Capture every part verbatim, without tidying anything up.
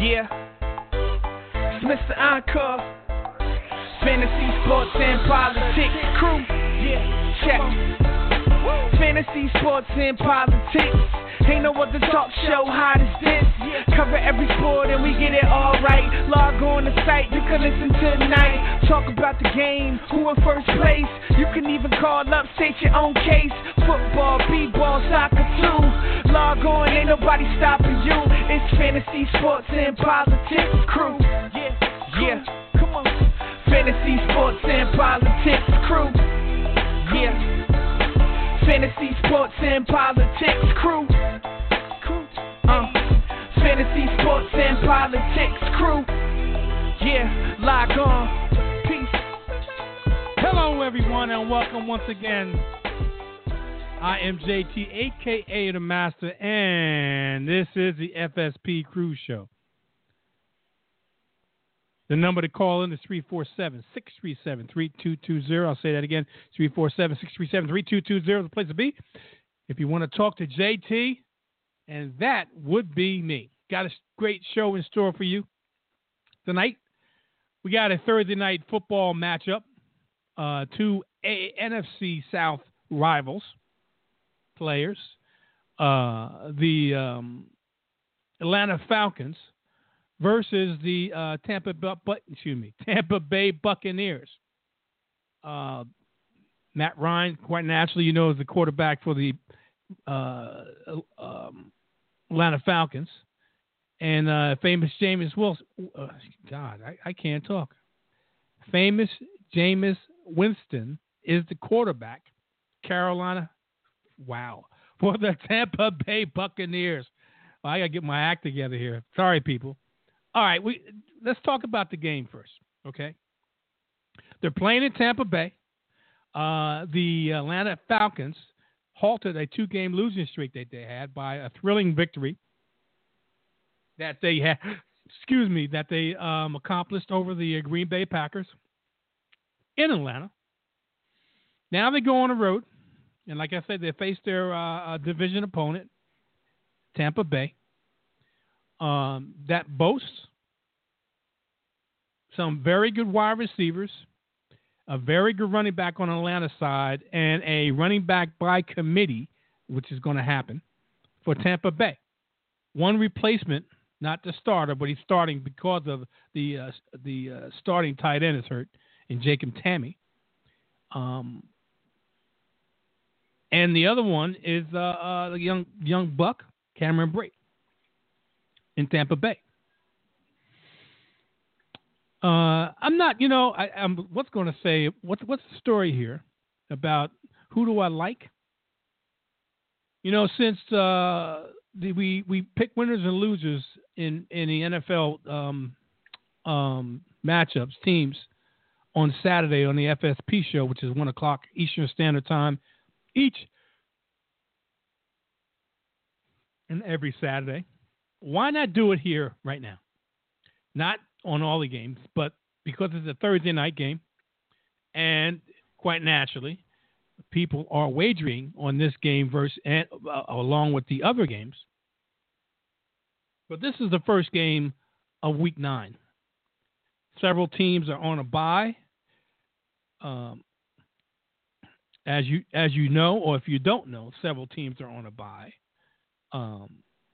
Yeah, it's Mister Encore, Fantasy Sports and Politics crew. Yeah, check. Fantasy Sports and Politics. Ain't no other talk show hot as this. Cover every sport and we get it all right. Log on the site, you can listen tonight. Talk about the game, who in first place. You can even call up, state your own case. Football, b-ball, soccer too. Log on, ain't nobody stopping you. It's Fantasy Sports and Politics crew. Yeah, yeah, come on. Fantasy Sports and Politics crew. Yeah. Fantasy Sports and Politics crew. Uh, Fantasy Sports and Politics crew. Yeah, log on. Peace. Hello, everyone, and welcome once again. I am J T, aka The Master, and this is the F S P Crew Show. The number to call in is three four seven, six three seven, three two two zero. I'll say that again, three four seven, six three seven, three two two zero is the place to be. If you want to talk to J T, and that would be me. Got a great show in store for you tonight. We got a Thursday night football matchup. Uh, two a- N F C South rivals, players. Uh, the um, Atlanta Falcons versus the uh, Tampa, Bu- Bu- excuse me, Tampa Bay Buccaneers. Uh, Matt Ryan, quite naturally, you know, is the quarterback for the uh, um, Atlanta Falcons. And uh, famous Jameis Wilson. Uh, God, I, I can't talk. Famous Jameis Winston is the quarterback. Carolina, wow. For the Tampa Bay Buccaneers. Well, I got to get my act together here. Sorry, people. All right, we let's talk about the game first, okay? They're playing in Tampa Bay. Uh, the Atlanta Falcons halted a two-game losing streak that they had by a thrilling victory that they had, excuse me, that they um, accomplished over the uh, Green Bay Packers in Atlanta. Now they go on the road, and like I said, they face their uh, division opponent, Tampa Bay. Um, that boasts some very good wide receivers, a very good running back on the Atlanta side, and a running back by committee, which is going to happen for Tampa Bay. One replacement, not the starter, but he's starting because of the uh, the uh, starting tight end is hurt, in Jacob Tamme. Um, and the other one is uh, uh, the young young buck, Cameron Brate, in Tampa Bay. Uh, I'm not, you know, I, I'm what's going to say, what's what's the story here about who do I like? You know, since uh, the, we we pick winners and losers in, in the N F L um, um, matchups, teams, on Saturday on the F S P show, which is one o'clock Eastern Standard Time, each and every Saturday. Why not do it here right now? Not on all the games, but because it's a Thursday night game, and quite naturally, people are wagering on this game versus and, uh, along with the other games. But this is the first game of Week Nine. Several teams are on a bye. Um, as you as you know, or if you don't know, several teams are on a bye. Um,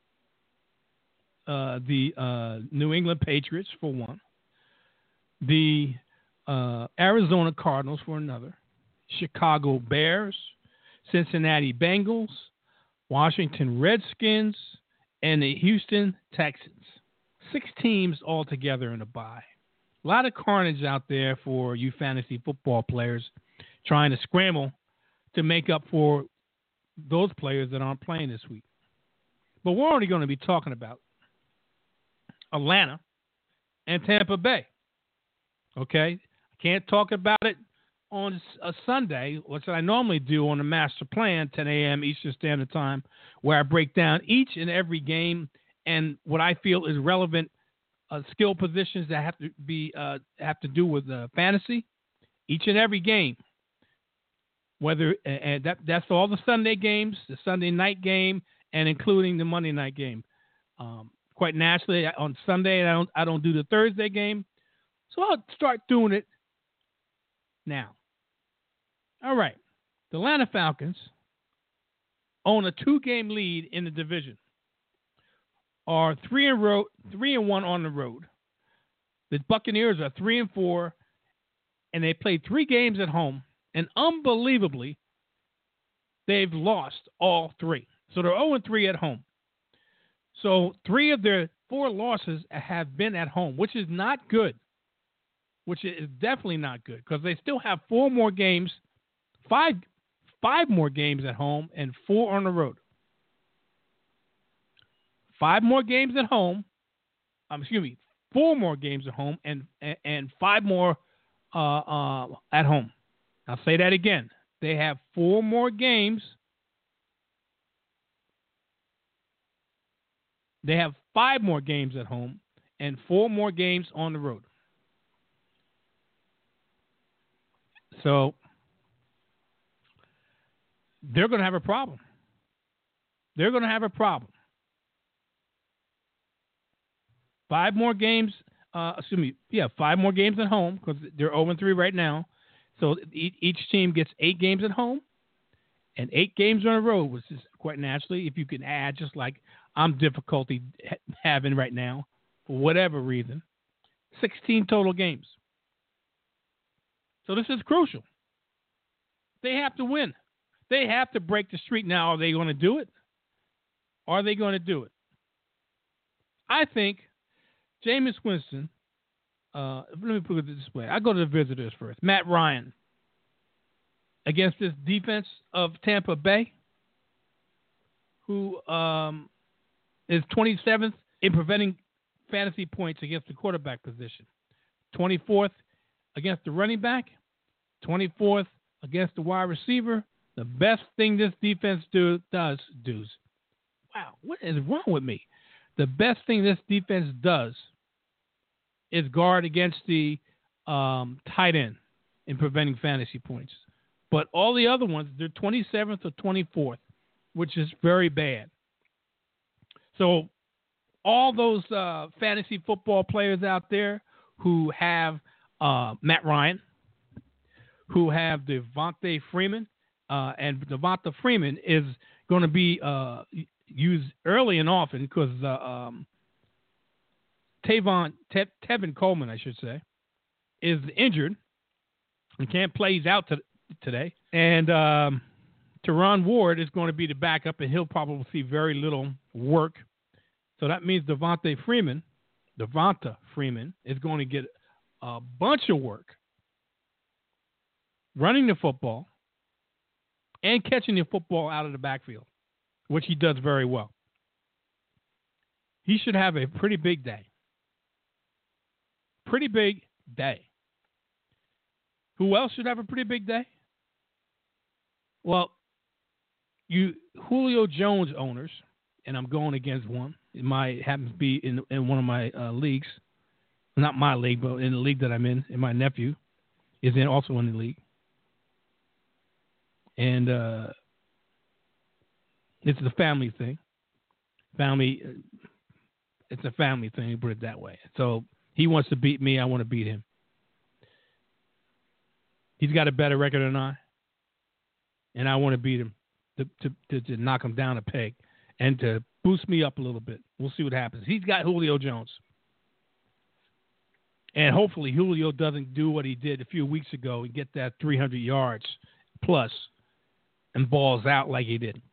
Uh, the uh, New England Patriots, for one. The uh, Arizona Cardinals, for another. Chicago Bears, Cincinnati Bengals, Washington Redskins, and the Houston Texans. Six teams all together in a bye. A lot of carnage out there for you fantasy football players trying to scramble to make up for those players that aren't playing this week. But we're only going to be talking about Atlanta and Tampa Bay. Okay? I can't talk about it on a Sunday, which I normally do on the Master Plan, ten a.m. Eastern Standard Time, where I break down each and every game and what I feel is relevant uh, skill positions that have to be uh, have to do with uh, fantasy. Each and every game, whether and that that's all the Sunday games, the Sunday night game, and including the Monday night game. Um, quite naturally on Sunday. I don't I don't do the Thursday game, so I'll start doing it now. All right, the Atlanta Falcons own a two-game lead in the division. Are three and road, three and one on the road. The Buccaneers are three and four, and they played three games at home, and unbelievably, they've lost all three. So they're zero and three at home. So three of their four losses have been at home, which is not good. Which is definitely not good because they still have four more games, five, five more games at home, and four on the road. Five more games at home. Um, excuse me, four more games at home, and and, and five more uh, uh, at home. I'll say that again. They have four more games. They have five more games at home and four more games on the road. So they're going to have a problem. They're going to have a problem. Five more games, uh, excuse me, yeah, five more games at home because they're zero and three right now. So each team gets eight games at home and eight games on the road, which is quite naturally, if you can add, just like I'm difficulty having right now, for whatever reason, sixteen total games. So this is crucial. They have to win. They have to break the streak. Now, are they going to do it? Are they going to do it? I think Jameis Winston, uh, let me put it this way. I go to the visitors first. Matt Ryan against this defense of Tampa Bay, who um, is twenty-seventh in preventing fantasy points against the quarterback position, twenty-fourth against the running back, twenty-fourth against the wide receiver. The best thing this defense do, does, does, wow, what is wrong with me? The best thing this defense does is guard against the um, tight end in preventing fantasy points. But all the other ones, they're twenty-seventh or twenty-fourth, which is very bad. So all those uh, fantasy football players out there who have uh, Matt Ryan, who have Devontae Freeman, uh, and Devonta Freeman is going to be uh, used early and often because uh, um, Tavon, Te- Tevin Coleman, I should say, is injured and can't play. He's out to, today. And um, Teron Ward is going to be the backup, and he'll probably see very little work. So that means Devonta Freeman, Devonta Freeman is going to get a bunch of work running the football and catching the football out of the backfield, which he does very well. He should have a pretty big day. Pretty big day. Who else should have a pretty big day? Well, you Julio Jones owners, and I'm going against one. It might happen to be in in one of my uh, leagues. Not my league, but in the league that I'm in, and my nephew is in also in the league. And uh, it's a family thing. Family, it's a family thing, put it that way. So he wants to beat me. I want to beat him. He's got a better record than I, and I want to beat him to, to, to, to knock him down a peg and to boost me up a little bit. We'll see what happens. He's got Julio Jones. And hopefully Julio doesn't do what he did a few weeks ago and get that three hundred yards plus and balls out like he did.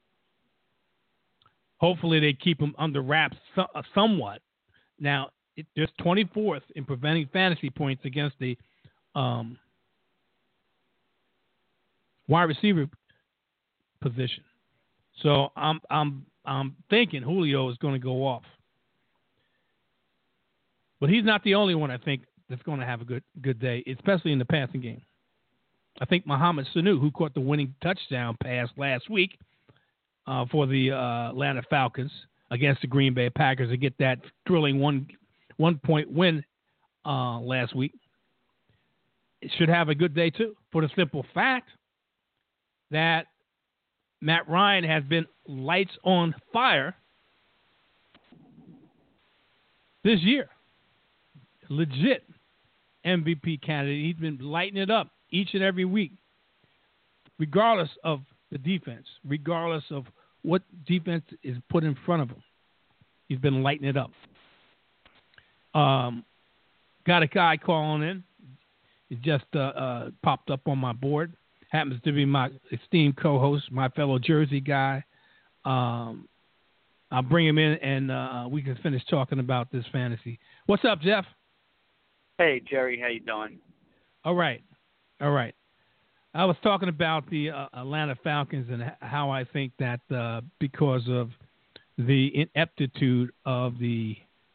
Hopefully they keep him under wraps so, uh, somewhat. Now, it, there's twenty-fourth in preventing fantasy points against the um, wide receiver position. So I'm I'm I'm thinking Julio is going to go off. But he's not the only one, I think, that's going to have a good good day, especially in the passing game. I think Mohamed Sanu, who caught the winning touchdown pass last week uh, for the uh, Atlanta Falcons against the Green Bay Packers to get that thrilling one one point win uh, last week, it should have a good day too. For the simple fact that Matt Ryan has been lights on fire this year. Legit M V P candidate. He's been lighting it up each and every week, regardless of the defense, regardless of what defense is put in front of him. He's been lighting it up. Um, got a guy calling in. It just uh, uh, popped up on my board. Happens to be my esteemed co-host, my fellow Jersey guy. Um, I'll bring him in, and uh, we can finish talking about this fantasy. What's up, Jeff? Hey, Jerry. How you doing? All right. All right. I was talking about the uh, Atlanta Falcons and how I think that uh, because of the ineptitude of the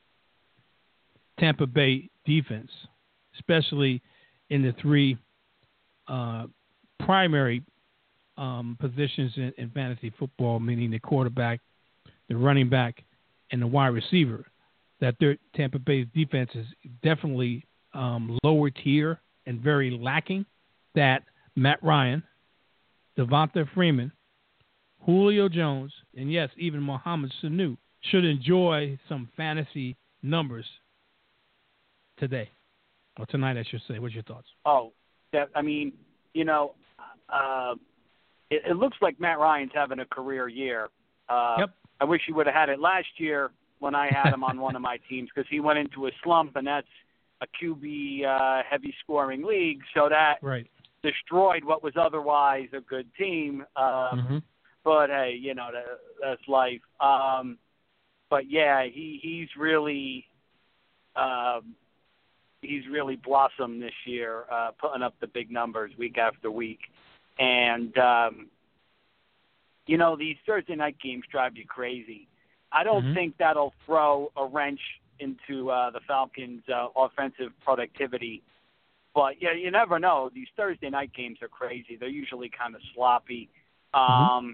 Tampa Bay defense, especially in the three uh, primary um, positions in, in fantasy football, meaning the quarterback, the running back, and the wide receiver, that their Tampa Bay's defense is definitely um, lower tier and very lacking. That Matt Ryan, Devonta Freeman, Julio Jones, and yes, even Mohamed Sanu should enjoy some fantasy numbers today, or tonight, I should say. What's your thoughts? Oh, that, I mean, you know, uh, it, it looks like Matt Ryan's having a career year. Uh, yep. I wish he would have had it last year when I had him on one of my teams, because he went into a slump, and that's a Q B uh, heavy scoring league, so that right. destroyed what was otherwise a good team. Um, mm-hmm. But hey, you know, that, that's life. Um, but yeah, he he's really um, he's really blossomed this year, uh, putting up the big numbers week after week. And um, you know, these Thursday night games drive you crazy. I don't mm-hmm. think that'll throw a wrench into uh, the Falcons' uh, offensive productivity. But yeah, you never know. These Thursday night games are crazy. They're usually kind of sloppy. Um, mm-hmm.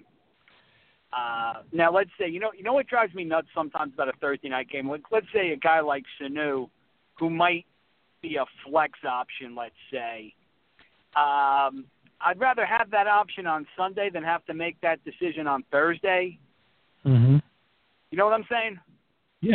uh, now, let's say you know you know what drives me nuts sometimes about a Thursday night game. Like, let's say a guy like Sanu, who might be a flex option. Let's say, um, I'd rather have that option on Sunday than have to make that decision on Thursday. Mm-hmm. You know what I'm saying? Yeah.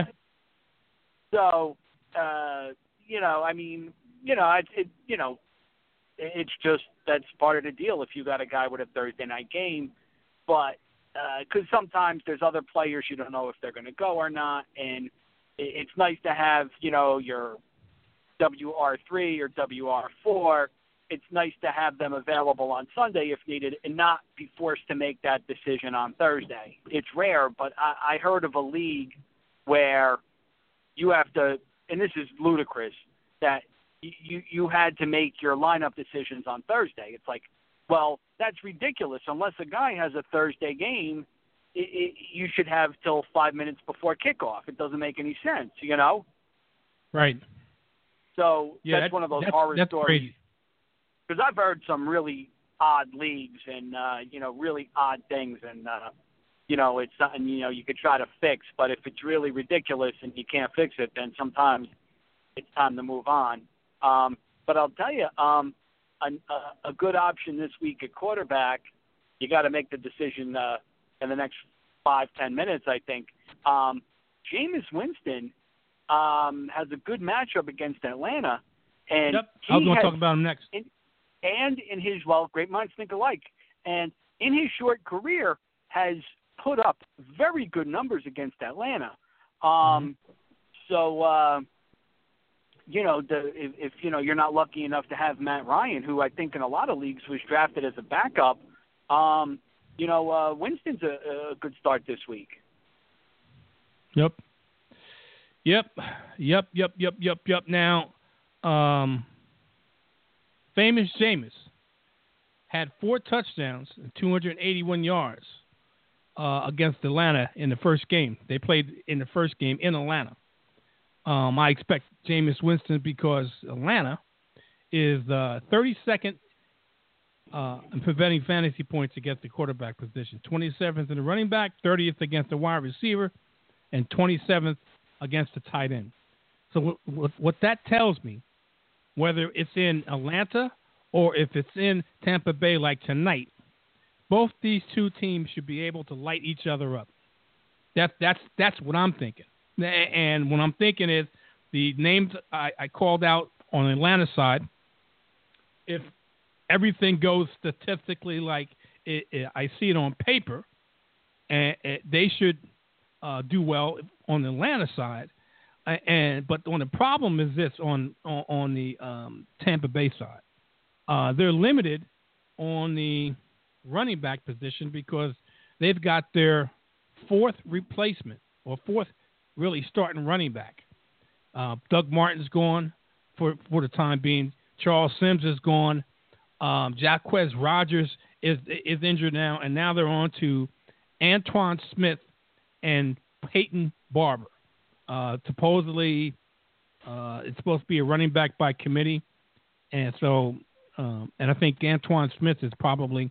So, uh, you know, I mean, you know, it, it, you know, it's just that's part of the deal if you got a guy with a Thursday night game. But because uh, sometimes there's other players you don't know if they're going to go or not, and it, it's nice to have, you know, your W R three or W R four. It's nice to have them available on Sunday if needed and not be forced to make that decision on Thursday. It's rare, but I, I heard of a league where you have to, and this is ludicrous, that you, you had to make your lineup decisions on Thursday. It's like, well, that's ridiculous. Unless a guy has a Thursday game, it, it, you should have till five minutes before kickoff. It doesn't make any sense, you know? Right. So yeah, that's that, one of those that's, horror that's stories. Because I've heard some really odd leagues and, uh, you know, really odd things. And, uh, you know, it's something, you know, you could try to fix. But if it's really ridiculous and you can't fix it, then sometimes it's time to move on. Um, but I'll tell you, um, a, a good option this week at quarterback, you got to make the decision uh, in the next five, ten minutes, I think. Um, Jameis Winston um, has a good matchup against Atlanta. And yep. I was going to talk about him next. In, and in his, well, great minds think alike. And in his short career has put up very good numbers against Atlanta. Um, mm-hmm. So, uh, you know, the, if, if, you know, you're not lucky enough to have Matt Ryan, who I think in a lot of leagues was drafted as a backup, um, you know, uh, Winston's a, a good start this week. Yep. Yep. Yep, yep, yep, yep, yep. Now, um, famous Jameis had four touchdowns and two hundred eighty-one yards uh, against Atlanta in the first game. They played in the first game in Atlanta. Um, I expect Jameis Winston because Atlanta is the thirty-second uh, in preventing fantasy points against the quarterback position, twenty-seventh in the running back, thirtieth against the wide receiver, and twenty-seventh against the tight end. So what, what, what that tells me, whether it's in Atlanta or if it's in Tampa Bay like tonight, both these two teams should be able to light each other up. That, that's, that's what I'm thinking. And what I'm thinking is the names I, I called out on the Atlanta side, if everything goes statistically like it, it, I see it on paper, and, and they should uh, do well on the Atlanta side. And but on the problem is this on on, on the um, Tampa Bay side, uh, they're limited on the running back position because they've got their fourth replacement or fourth really starting running back. Uh, Doug Martin's gone for for the time being. Charles Sims is gone. Um, Jaquez Rogers is is injured now, and now they're on to Antoine Smith and Peyton Barber. Uh, supposedly, uh, it's supposed to be a running back by committee, and so, um, and I think Antoine Smith is probably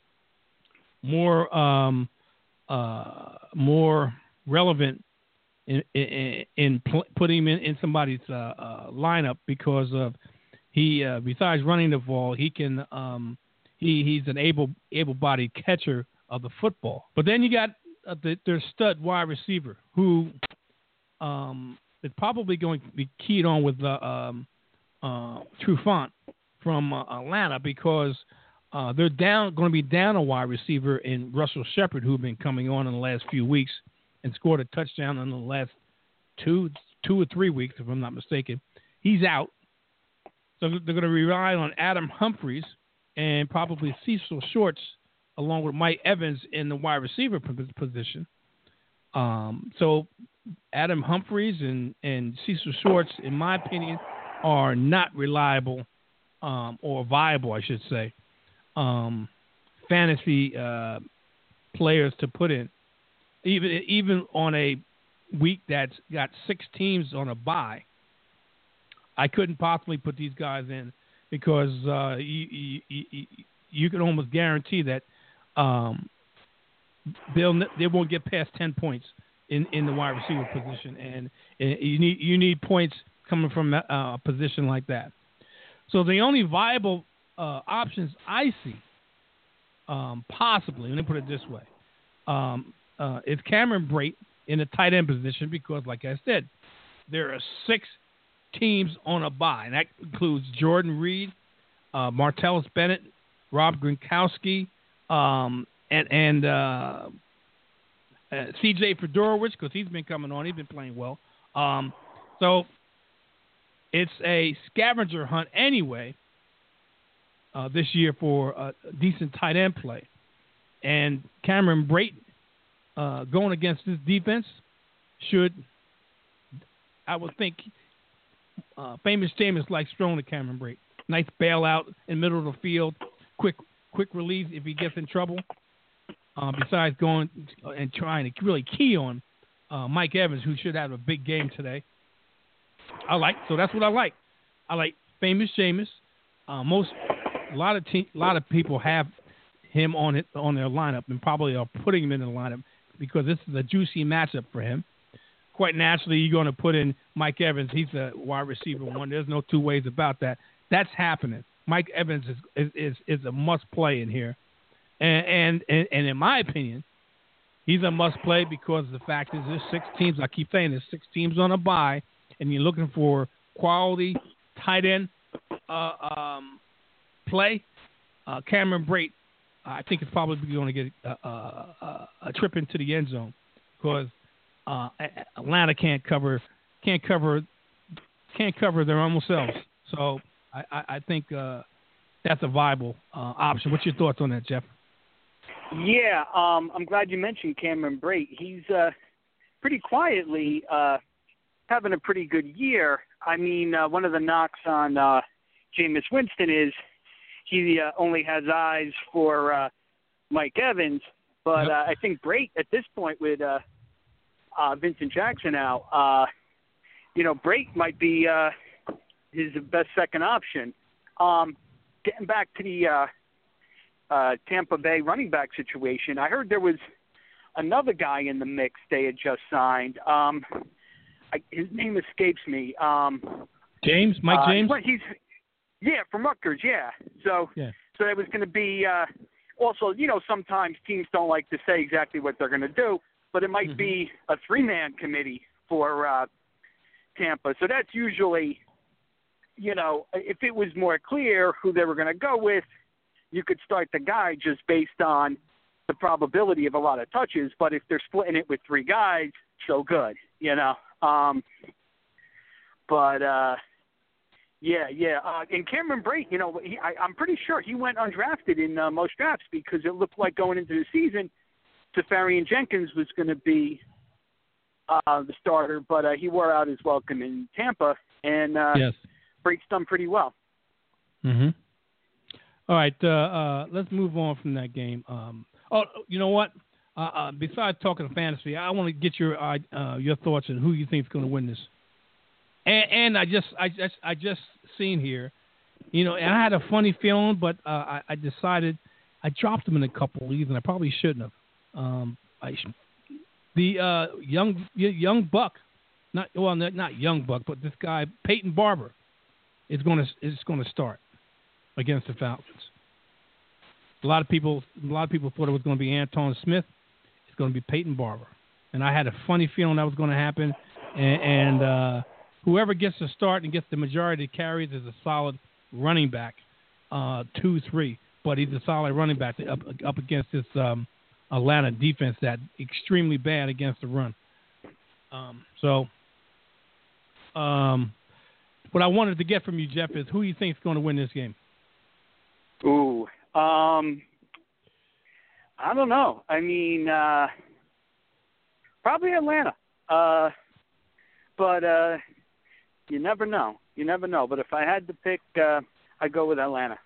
more um, uh, more relevant in in, in pl- putting him in, in somebody's uh, uh, lineup because of he uh, besides running the ball, he can um, he he's an able able-bodied catcher of the football. But then you got uh, the, their stud wide receiver who. Um, it's probably going to be keyed on with uh, um, uh, Trufant from uh, Atlanta because uh, they're down going to be down a wide receiver in Russell Shepard, who's been coming on in the last few weeks and scored a touchdown in the last two two or three weeks, if I'm not mistaken. He's out, so they're going to rely on Adam Humphries and probably Cecil Shorts along with Mike Evans in the wide receiver position. Um, so. Adam Humphries and, and Cecil Shorts, in my opinion, are not reliable um, or viable, I should say, um, fantasy uh, players to put in. Even even on a week that's got six teams on a bye, I couldn't possibly put these guys in because uh, you, you, you, you can almost guarantee that um, they'll they won't get past ten points. In, in the wide receiver position, and, and you need you need points coming from a, a position like that. So the only viable uh, options I see, um, possibly, let me put it this way, um, uh, is Cameron Brate in the tight end position because, like I said, there are six teams on a bye, and that includes Jordan Reed, uh, Martellus Bennett, Rob Gronkowski, um, and and uh, Uh, C J Fedorowicz, because he's been coming on. He's been playing well. Um, so it's a scavenger hunt anyway uh, this year for a decent tight end play. And Cameron Brate uh, going against this defense should, I would think, uh, famous Jameis likes throwing to Cameron Brate. Nice bailout in the middle of the field, quick quick release if he gets in trouble. Uh, besides going and trying to really key on uh, Mike Evans, who should have a big game today. I like so that's what I like. I like famous Jameis. Uh, most a lot of te- a lot of people have him on it on their lineup and probably are putting him in the lineup because this is a juicy matchup for him. Quite naturally, you're going to put in Mike Evans. He's a wide receiver one. There's no two ways about that. That's happening. Mike Evans is is is, is a must play in here. And, and and in my opinion, he's a must-play because the fact is there's six teams. I keep saying there's six teams on a bye, and you're looking for quality tight end uh, um, play. Uh, Cameron Brate, I think, is probably going to get a, a, a trip into the end zone because uh, Atlanta can't cover can't cover can't cover their own selves. So I, I, I think uh, that's a viable uh, option. What's your thoughts on that, Jeff? Yeah, um, I'm glad you mentioned Cameron Brate. He's uh, pretty quietly uh, having a pretty good year. I mean, uh, one of the knocks on uh, Jameis Winston is he uh, only has eyes for uh, Mike Evans, but yep. uh, I think Brate at this point with uh, uh, Vincent Jackson out, uh, you know, Brate might be uh, his best second option. Um, getting back to the uh, Uh, Tampa Bay running back situation. I heard there was another guy in the mix they had just signed. Um, I, his name escapes me. Um, James, Mike uh, James. He's yeah, from Rutgers. Yeah. So yeah. so it was going to be. Uh, also, you know, sometimes teams don't like to say exactly what they're going to do, but it might mm-hmm. be a three-man committee for uh, Tampa. So that's usually, you know, if it was more clear who they were going to go with, you could start the guy just based on the probability of a lot of touches. But if they're splitting it with three guys, so good, you know. Um, but, uh, yeah, yeah. Uh, and Cameron Brate, you know, he, I, I'm pretty sure he went undrafted in uh, most drafts because it looked like going into the season, Safarian Jenkins was going to be uh, the starter, but uh, he wore out his welcome in Tampa, and uh, yes. Brate's done pretty well. Mm-hmm. All right, uh, uh, let's move on from that game. Um, oh, you know what? Uh, uh, besides talking fantasy, I want to get your uh, your thoughts on who you think is going to win this. And, and I just I just I just seen here, you know, and I had a funny feeling, but uh, I, I decided I dropped them in a couple leagues, and I probably shouldn't have. Um, I should, the uh, young young buck, not well, not young buck, but this guy Peyton Barber is going to is going to start against the Falcons. A lot of people, a lot of people thought it was going to be Anton Smith. It's going to be Peyton Barber, and I had a funny feeling that was going to happen. And, and uh, whoever gets the start and gets the majority of carries is a solid running back, uh, two three. But he's a solid running back up up against this um, Atlanta defense that's extremely bad against the run. Um, so, um, what I wanted to get from you, Jeff, is who you think is going to win this game. Ooh, um, I don't know. I mean, uh, probably Atlanta. Uh, but uh, you never know. You never know. But if I had to pick, uh, I'd go with Atlanta.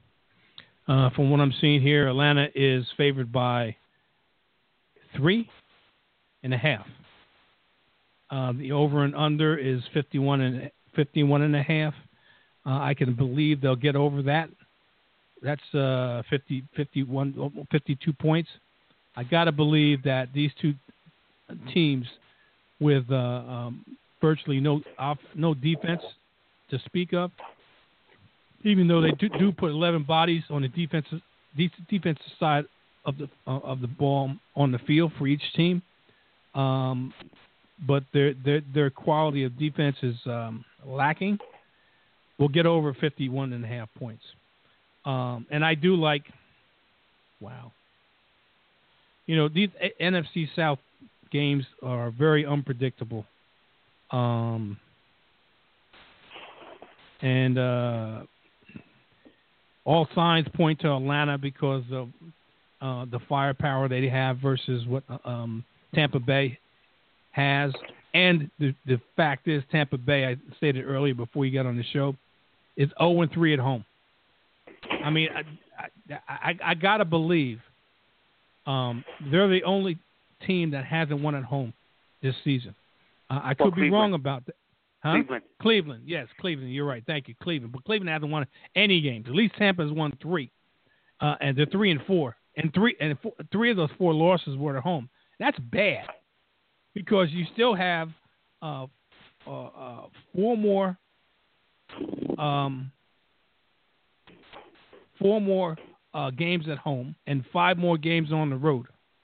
Uh, from what I'm seeing here, Atlanta is favored by three and a half. Uh, the over and under is fifty-one and fifty-one and a half. Uh, I can believe they'll get over that. That's uh, fifty, fifty-one, fifty-two points. I got to believe that these two teams with uh, um, virtually no off, no defense to speak of, even though they do, do put eleven bodies on the defensive defensive side of the uh, of the ball on the field for each team, um, but their their their quality of defense is um, lacking. We'll get over fifty-one and a half points. Um, and I do like, wow. You know, these N F C South games are very unpredictable. Um, and uh, all signs point to Atlanta because of uh, the firepower they have versus what um, Tampa Bay has. And the, the fact is, Tampa Bay, I stated earlier before you got on the show, is oh and three at home. I mean, I, I, I, I got to believe um, they're the only team that hasn't won at home this season. Uh, I well, could be wrong about that. Huh? Cleveland. Cleveland, yes, Cleveland. You're right. Thank you, Cleveland. But Cleveland hasn't won any games. At least Tampa has won three, uh, and they're three and four. And three and four, three of those four losses were at home. That's bad because you still have uh, uh, uh, four more. Um, Four more uh, games at home and five more games on the road.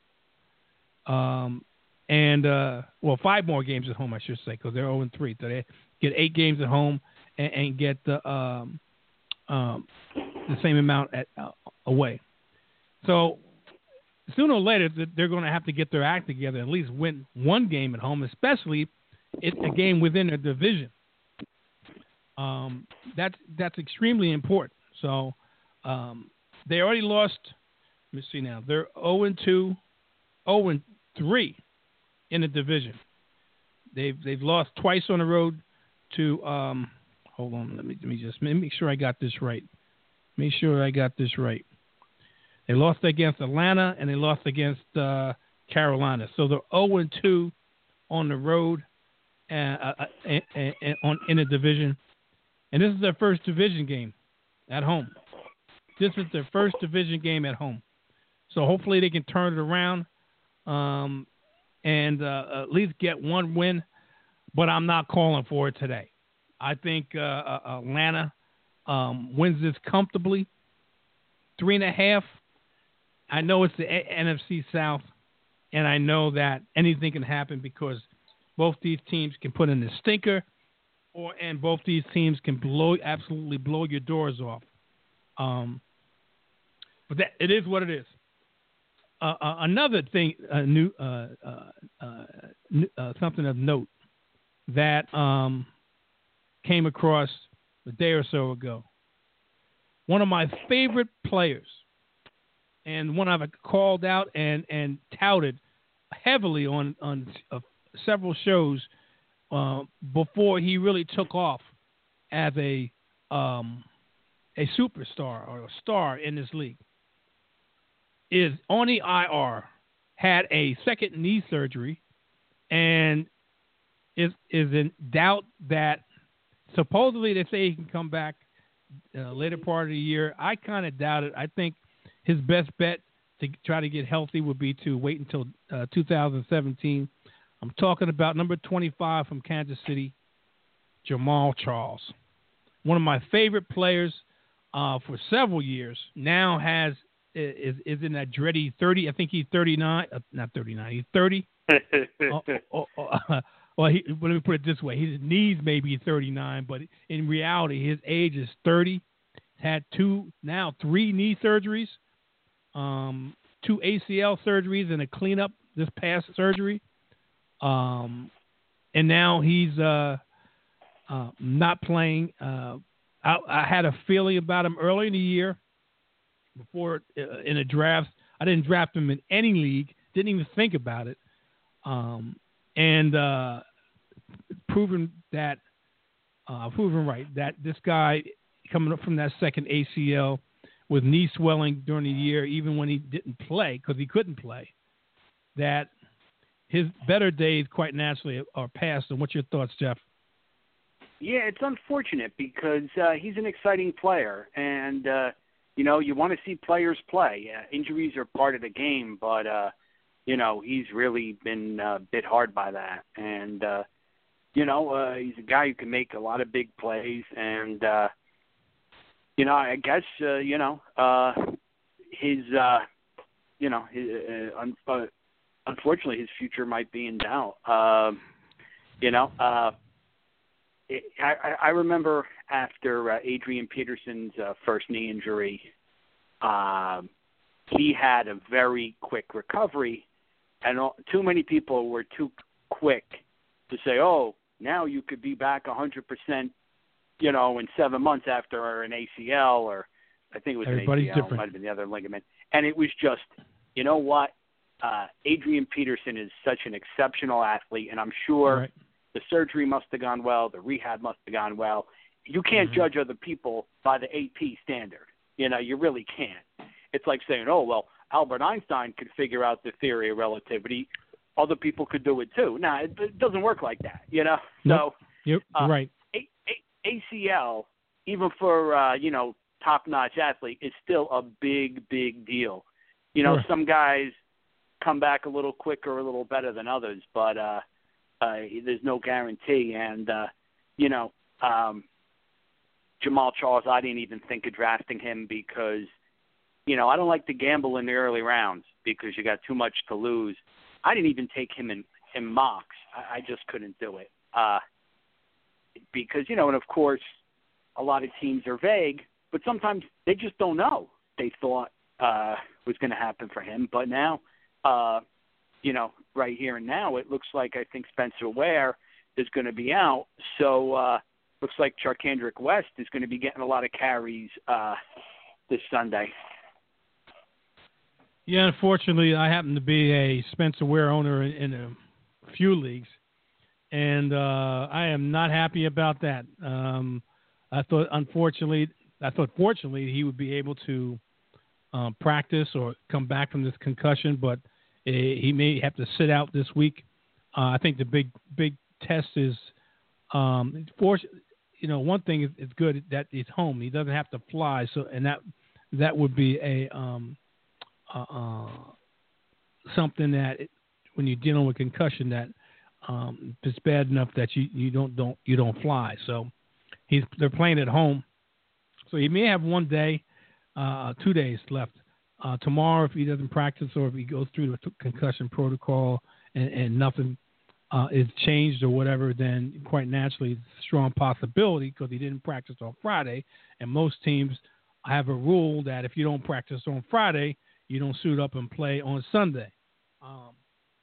Um, and, uh, well, five more games at home, I should say, because they're oh and three. So they get eight games at home and, and get the, um, um, the same amount at uh, away. So sooner or later, they're going to have to get their act together and at least win one game at home, especially it's a game within a division. Um, that's, that's extremely important. So, Um, they already lost. Let me see now. They're oh and two, oh and three in the division. They've they've lost twice on the road to. Um, hold on. Let me let me just make sure I got this right. Make sure I got this right. They lost against Atlanta and they lost against uh, Carolina. So they're oh and two on the road and, uh, and, and, and on in the division. And this is their first division game at home. This is their first division game at home. So hopefully they can turn it around um, and uh, at least get one win. But I'm not calling for it today. I think uh, uh, Atlanta um, wins this comfortably. Three and a half. I know it's the a- N F C South, and I know that anything can happen because both these teams can put in the stinker, or and both these teams can blow absolutely blow your doors off. Um, but that it is what it is. Uh, uh, another thing, uh, new uh, uh, uh, uh, something of note that um, came across a day or so ago. One of my favorite players, and one I've called out and, and touted heavily on on uh, several shows uh, before he really took off as a um, a superstar or a star in this league, is on the I R, had a second knee surgery, and is is in doubt that supposedly they say he can come back uh, later part of the year. I kind of doubt it. I think his best bet to try to get healthy would be to wait until uh, two thousand seventeen. I'm talking about number twenty-five from Kansas City, Jamaal Charles. One of my favorite players uh, for several years. Now has is is in that dready thirty. I think he's thirty-nine. Uh, not thirty-nine. He's thirty. oh, oh, oh, uh, well, he, let me put it this way. His knees may be thirty-nine, but in reality, his age is thirty. Had two, now three knee surgeries, um, two A C L surgeries, and a cleanup this past surgery. Um, and now he's uh, uh, not playing. Uh, I, I had a feeling about him early in the year before uh, in a draft. I didn't draft him in any league. Didn't even think about it. Um, and uh, proven that, uh, proven right, that this guy coming up from that second A C L with knee swelling during the year, even when he didn't play, because he couldn't play, that his better days quite naturally are past. And what's your thoughts, Jeff? Yeah, it's unfortunate because uh, he's an exciting player, and uh, you know, you want to see players play. Uh, injuries are part of the game, but uh, you know, he's really been uh, bit hard by that. And uh, you know, uh, he's a guy who can make a lot of big plays, and uh, you know, I guess uh, you know uh, his uh, you know, his, uh, un- uh, unfortunately, his future might be in doubt. Uh, you know. Uh, I, I remember after uh, Adrian Peterson's uh, first knee injury, um, he had a very quick recovery, and all, too many people were too quick to say, "Oh, now you could be back one hundred percent," you know, in seven months after an A C L, or I think it was Everybody's an A C L, different. might have been the other ligament, and it was just, you know what, uh, Adrian Peterson is such an exceptional athlete, and I'm sure. Right. The surgery must have gone well. The rehab must have gone well. You can't Mm-hmm. judge other people by the A P standard. You know, you really can't. It's like saying, oh, well, Albert Einstein could figure out the theory of relativity. Other people could do it too. No, it, it doesn't work like that, you know? Nope. So, Yep, uh, right. A- A- ACL, even for, uh, you know, top-notch athlete, is still a big, big deal. You know, Sure. some guys come back a little quicker, a little better than others, but uh, – Uh, there's no guarantee. And, uh, you know, um, Jamaal Charles, I didn't even think of drafting him because, you know, I don't like to gamble in the early rounds because you got too much to lose. I didn't even take him in, in mocks. I, I just couldn't do it. Uh, because, you know, and of course, a lot of teams are vague, but sometimes they just don't know. They thought uh, was going to happen for him. But now, uh, you know, right here and now, it looks like I think Spencer Ware is going to be out. So uh, looks like Charkandrick West is going to be getting a lot of carries uh, this Sunday. Yeah, unfortunately, I happen to be a Spencer Ware owner in, in a few leagues, and uh, I am not happy about that. Um, I thought, unfortunately, I thought fortunately he would be able to um, practice or come back from this concussion, but he may have to sit out this week. Uh, I think the big big test is, um, for, you know, one thing is it's good that he's home. He doesn't have to fly, so and that that would be a um, uh, uh, something that it, when you're dealing with concussion, that um, it's bad enough that you, you don't don't you don't fly. So he's they're playing at home, so he may have one day, uh, two days left. Uh, tomorrow, if he doesn't practice or if he goes through the concussion protocol and, and nothing uh, is changed or whatever, then quite naturally it's a strong possibility because he didn't practice on Friday. And most teams have a rule that if you don't practice on Friday, you don't suit up and play on Sunday. Um,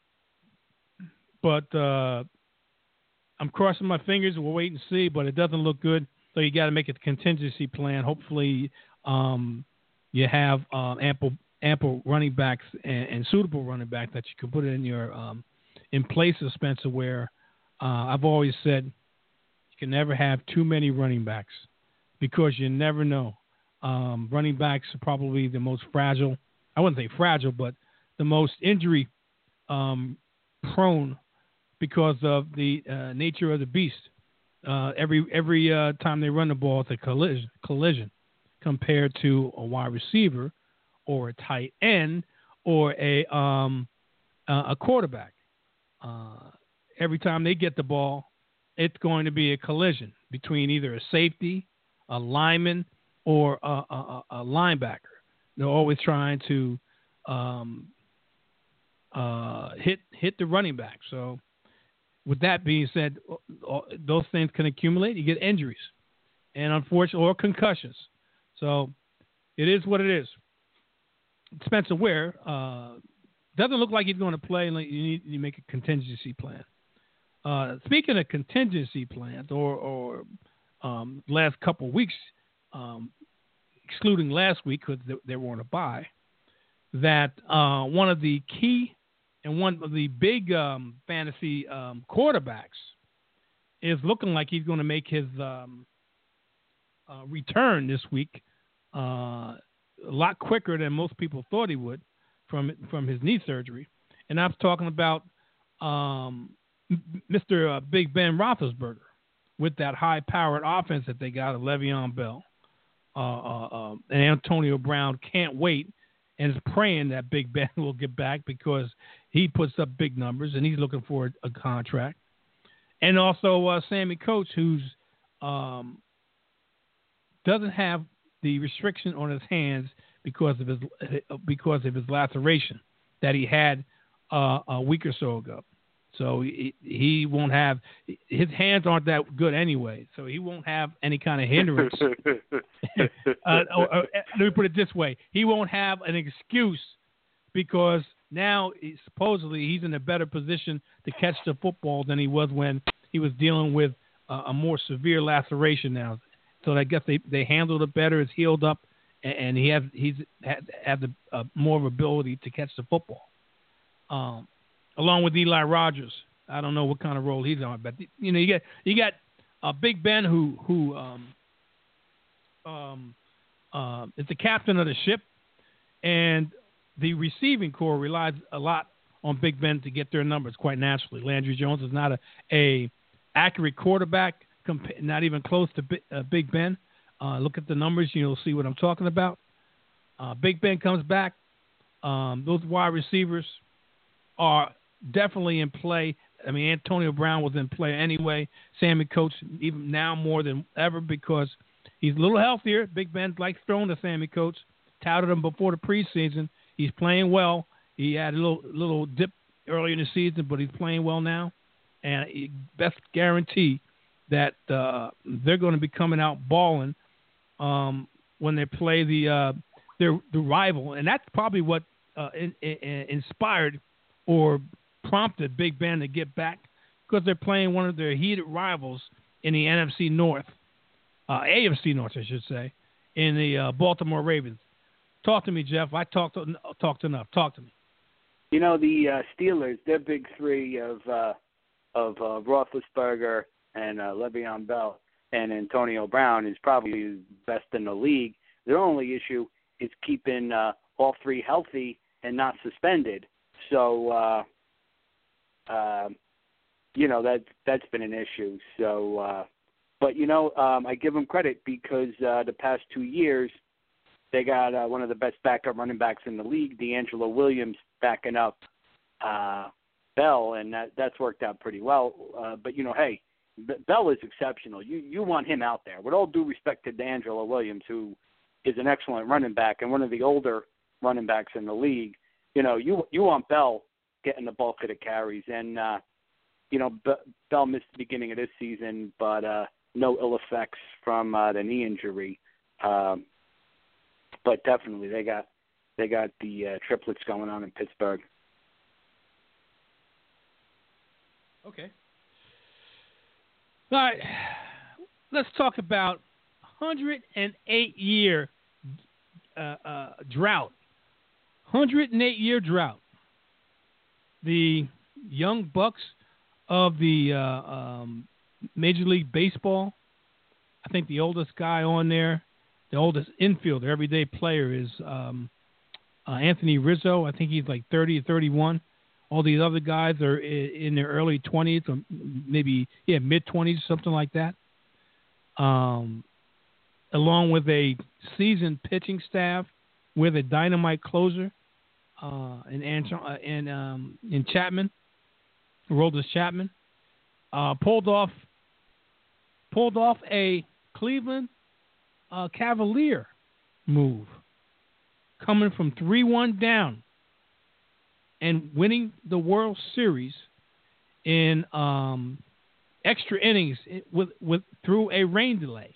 but uh, I'm crossing my fingers. We'll wait and see, but it doesn't look good. So you got to make a contingency plan. Hopefully um, you have uh, ample ample running backs and, and suitable running backs that you can put in your um, in place of Spencer Ware. Uh, I've always said you can never have too many running backs because you never know. Um, running backs are probably the most fragile. I wouldn't say fragile, but the most injury um, prone because of the uh, nature of the beast. Uh, every every uh, time they run the ball, it's a collision, collision compared to a wide receiver or a tight end or a um, uh, a quarterback. Uh, every time they get the ball, it's going to be a collision between either a safety, a lineman, or a, a, a linebacker. They're always trying to um, uh, hit hit the running back. So, with that being said, those things can accumulate. You get injuries, and unfortunately, or concussions. So, it is what it is. Spencer Ware uh, doesn't look like he's going to play. You need you make a contingency plan. Uh, speaking of contingency plans, or or um, last couple of weeks, um, excluding last week because they, they were on a bye, that uh, one of the key and one of the big um, fantasy um, quarterbacks is looking like he's going to make his um, uh, return this week uh, a lot quicker than most people thought he would from from his knee surgery. And I'm talking about um, Mister Uh, Big Ben Roethlisberger with that high-powered offense that they got of Le'Veon Bell. Uh, uh, uh, and Antonio Brown can't wait and is praying that Big Ben will get back because he puts up big numbers and he's looking for a, a contract. And also uh, Sammy Coates, who's um, doesn't have the restriction on his hands because of his because of his laceration that he had uh, a week or so ago. So he, he won't have – his hands aren't that good anyway, so he won't have any kind of hindrance. uh, or, or, let me put it this way. He won't have an excuse because now he, supposedly he's in a better position to catch the football than he was when he was dealing with uh, a more severe laceration now. So I guess they, they handled it better. It's healed up, and, and he has he's had, had the, uh, more of ability to catch the football. Um Along with Eli Rogers, I don't know what kind of role he's on, but you know you got you got uh, Big Ben who who um, um, uh, is the captain of the ship, and the receiving corps relies a lot on Big Ben to get their numbers quite naturally. Landry Jones is not a, a accurate quarterback, compa- not even close to B- uh, Big Ben. Uh, look at the numbers, you'll see what I'm talking about. Uh, Big Ben comes back. Um, those wide receivers are definitely in play. I mean, Antonio Brown was in play anyway. Sammy Coates, even now more than ever because he's a little healthier. Big Ben likes throwing to Sammy Coates. Touted him before the preseason. He's playing well. He had a little little dip earlier in the season, but he's playing well now. And he best guarantee that uh, they're going to be coming out balling um, when they play the uh, their the rival, and that's probably what uh, in, in, inspired or prompted Big Ben to get back because they're playing one of their heated rivals in the N F C North, uh, A F C North, I should say, in the uh, Baltimore Ravens. Talk to me, Jeff. I talked talked enough. Talk to me. You know, the uh, Steelers, their big three of uh, of uh, Roethlisberger and uh, Le'Veon Bell and Antonio Brown is probably best in the league. Their only issue is keeping uh, all three healthy and not suspended. So, uh, uh, you know, that, that's been an issue. So, uh, but, you know, um, I give them credit because uh, the past two years they got uh, one of the best backup running backs in the league, D'Angelo Williams, backing up uh, Bell, and that, that's worked out pretty well. Uh, but, you know, hey, B- Bell is exceptional. You you want him out there. With all due respect to D'Angelo Williams, who is an excellent running back and one of the older running backs in the league, you know, you you want Bell getting the bulk of the carries. And, uh, you know, B- Bell missed the beginning of this season, but uh, no ill effects from uh, the knee injury. Um, but definitely, they got they got the uh, triplets going on in Pittsburgh. Okay. All right. Let's talk about one hundred eight year uh, uh, drought. one hundred eight year drought. The Young Bucks of the uh, um, Major League Baseball. I think the oldest guy on there, the oldest infielder, everyday player is um, uh, Anthony Rizzo. I think he's like thirty or thirty-one. All these other guys are in their early twenties, or maybe yeah, mid twenties, something like that. Um, along with a seasoned pitching staff, with a dynamite closer, uh, in Anton, uh, in um, in Chapman, Aroldis Chapman, uh, pulled off pulled off a Cleveland uh, Cavalier move, coming from three one down and winning the World Series in um, extra innings with with through a rain delay.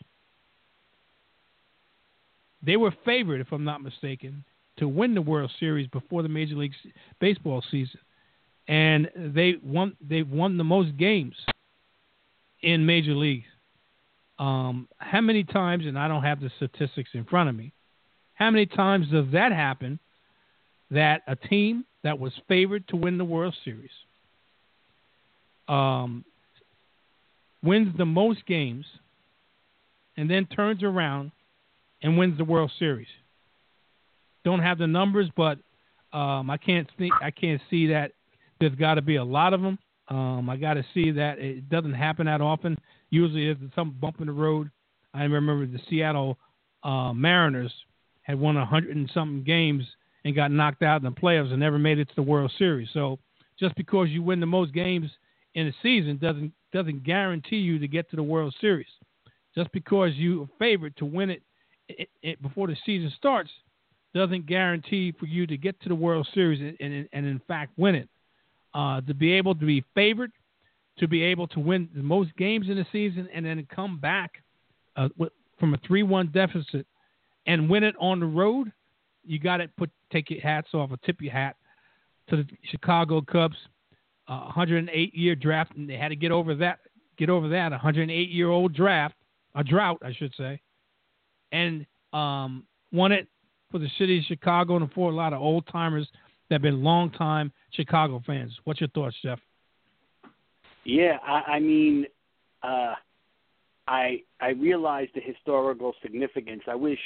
They were favored, if I'm not mistaken, to win the World Series before the Major League Baseball season, and they won. They've won the most games in Major Leagues. Um, how many times? And I don't have the statistics in front of me. How many times does that happen? That a team that was favored to win the World Series um, wins the most games, and then turns around and wins the World Series. Don't have the numbers, but um, I can't think. I can't see that. There's got to be a lot of them. Um, I got to see that it doesn't happen that often. Usually, there's some bump in the road. I remember the Seattle uh, Mariners had won a hundred and something games and got knocked out in the playoffs and never made it to the World Series. So, just because you win the most games in a season doesn't doesn't guarantee you to get to the World Series. Just because you are favored to win it, it, it before the season starts doesn't guarantee for you to get to the World Series and, and, and in fact win it. Uh, to be able to be favored, to be able to win the most games in the season and then come back uh, with, from a three one deficit and win it on the road, you got to put take your hats off or tip your hat to the Chicago Cubs. Uh, one hundred eight year draft, and they had to get over that. Get over that. one hundred eight year old draft, a drought, I should say, and um, won it for the city of Chicago and for a lot of old timers that have been long time Chicago fans. What's your thoughts, Jeff? Yeah, I, I mean, uh, I I realize the historical significance. I wish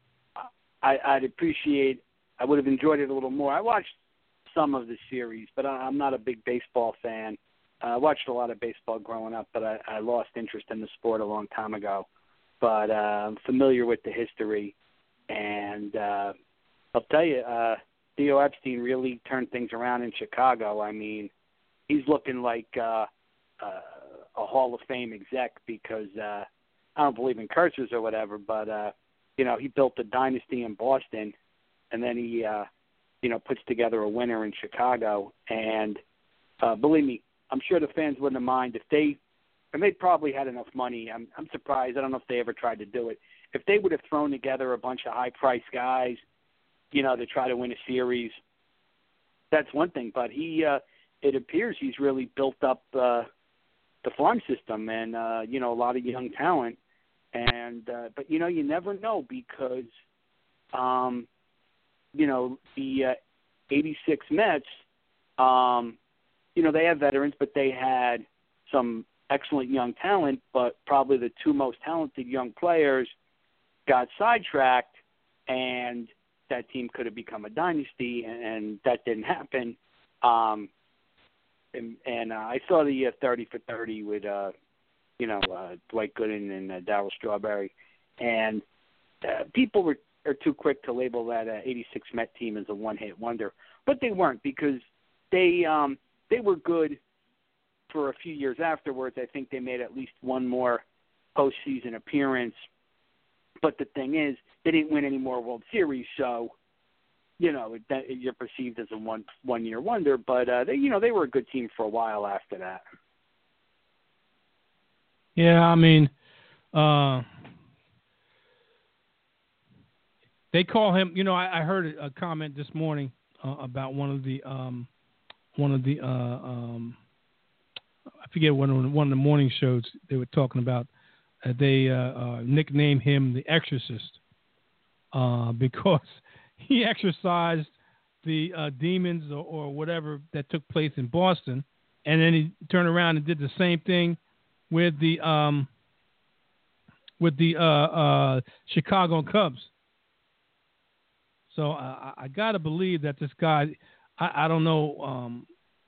I, I'd appreciate. I would have enjoyed it a little more. I watched some of the series, but I, I'm not a big baseball fan. Uh, I watched a lot of baseball growing up, but I, I lost interest in the sport a long time ago. But uh, I'm familiar with the history, and uh, I'll tell you, uh, Theo Epstein really turned things around in Chicago. I mean, he's looking like uh, uh, a Hall of Fame exec because uh, I don't believe in curses or whatever, but uh, you know, he built a dynasty in Boston, and then he, uh, you know, puts together a winner in Chicago. And uh, believe me, I'm sure the fans wouldn't have mind if they, and they probably had enough money. I'm, I'm surprised. I don't know if they ever tried to do it. If they would have thrown together a bunch of high-priced guys, you know, to try to win a series, that's one thing. But he, uh, it appears he's really built up uh, the farm system and, uh, you know, a lot of young talent. And uh, but, you know, you never know because, um, you know, the uh, eighty-six Mets, um, you know, they have veterans, but they had some excellent young talent, but probably the two most talented young players got sidetracked, and that team could have become a dynasty, and, and that didn't happen. Um, and and uh, I saw the uh, thirty for thirty with, uh, you know, uh, Dwight Gooden and uh, Darryl Strawberry, and uh, people were are too quick to label that uh, eighty-six Met team as a one-hit wonder, but they weren't because they um, they were good for a few years afterwards. I think they made at least one more postseason appearance. But the thing is, they didn't win any more World Series, so you know that you're perceived as a one one year wonder. But uh, they, you know, they were a good team for a while after that. Yeah, I mean, uh, they call him. You know, I, I heard a comment this morning uh, about one of the um, one of the uh, um, I forget one of the, one of the morning shows they were talking about. Uh, they uh, uh, nicknamed him the Exorcist uh, because he exorcised the uh, demons or, or whatever that took place in Boston, and then he turned around and did the same thing with the um, with the uh, uh, Chicago Cubs. So uh, I got to believe that this guy, I, I don't know, um,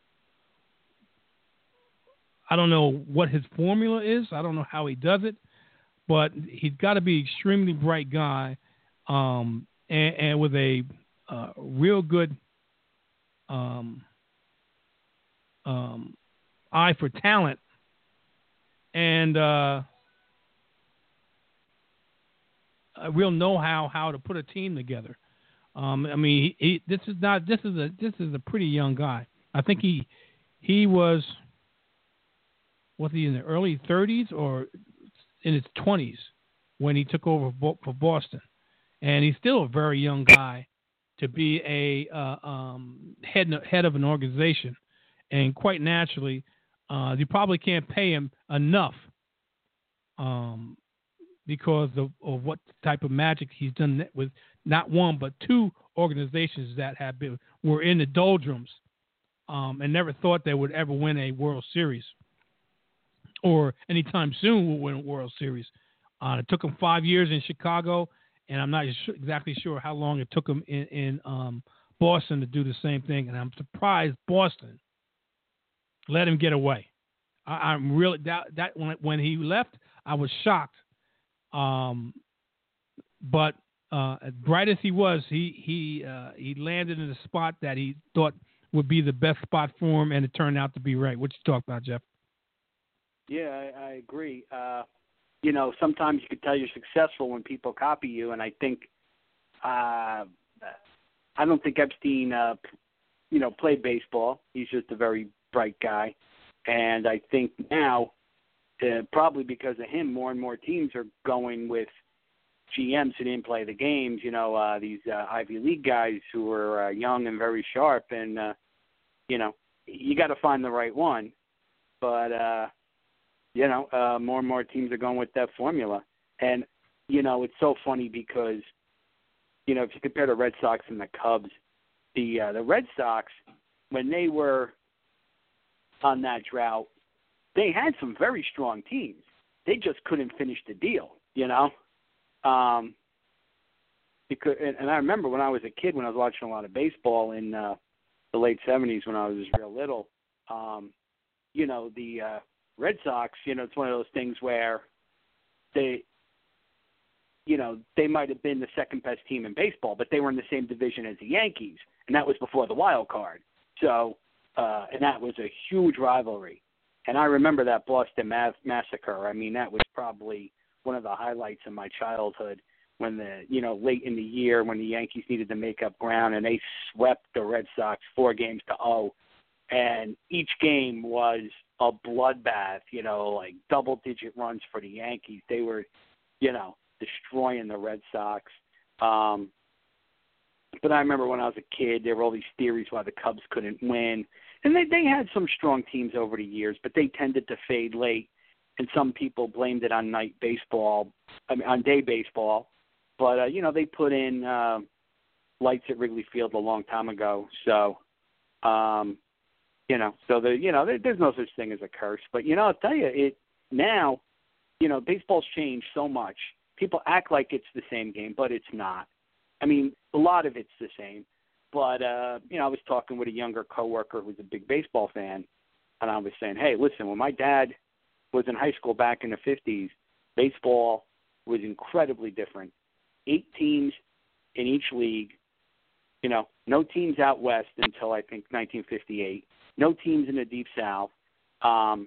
I don't know what his formula is. I don't know how he does it, but he's got to be an extremely bright guy, um, and, and with a uh, real good um, um, eye for talent, and uh, a real know-how how to put a team together. Um, I mean, he, he, this is not. This is a. This is a pretty young guy. I think he he was. Was he in the early thirties or in his twenties when he took over for Boston? And he's still a very young guy to be a uh, um, head head of an organization. And quite naturally, uh, you probably can't pay him enough um, because of, of what type of magic he's done with not one but two organizations that have been were in the doldrums um, and never thought they would ever win a World Series. Or anytime soon will win a World Series. Uh, it took him five years in Chicago, and I'm not sure, exactly sure how long it took him in, in um, Boston to do the same thing. And I'm surprised Boston let him get away. I, I'm really that, that when when he left, I was shocked. Um, but uh, as bright as he was, he he uh, he landed in a spot that he thought would be the best spot for him, and it turned out to be right. What you talk about, Jeff? Yeah, I, I agree. Uh, you know, sometimes you can tell you're successful when people copy you, and I think, uh, I don't think Epstein, uh, you know, played baseball. He's just a very bright guy, and I think now, uh, probably because of him, more and more teams are going with G Ms who didn't play the games. You know, uh, these uh, Ivy League guys who are uh, young and very sharp, and uh, you know, you got to find the right one, but. Uh, You know, uh, more and more teams are going with that formula. And, you know, it's so funny because, you know, if you compare the Red Sox and the Cubs, the uh, the Red Sox, when they were on that drought, they had some very strong teams. They just couldn't finish the deal, you know. Um, because, and, and I remember when I was a kid, when I was watching a lot of baseball in uh, the late seventies when I was real little, um, you know, the uh, – Red Sox, you know, it's one of those things where they, you know, they might have been the second best team in baseball, but they were in the same division as the Yankees, and that was before the wild card. So, uh, and that was a huge rivalry. And I remember that Boston Mass- Massacre. I mean, that was probably one of the highlights of my childhood when the, you know, late in the year when the Yankees needed to make up ground and they swept the Red Sox four games to oh. And each game was a bloodbath, you know, like double-digit runs for the Yankees. They were, you know, destroying the Red Sox. Um, but I remember when I was a kid, there were all these theories why the Cubs couldn't win. And they, they had some strong teams over the years, but they tended to fade late. And some people blamed it on night baseball, I mean, on day baseball. But, uh, you know, they put in uh, lights at Wrigley Field a long time ago. So, um You know, so the you know there, there's no such thing as a curse, but you know I'll tell you it now. You know, baseball's changed so much. People act like it's the same game, but it's not. I mean, a lot of it's the same. But uh, you know, I was talking with a younger coworker who's a big baseball fan, and I was saying, hey, listen, when my dad was in high school back in the fifties, baseball was incredibly different. Eight teams in each league. You know, no teams out west until I think nineteen fifty-eight. No teams in the Deep South. Um,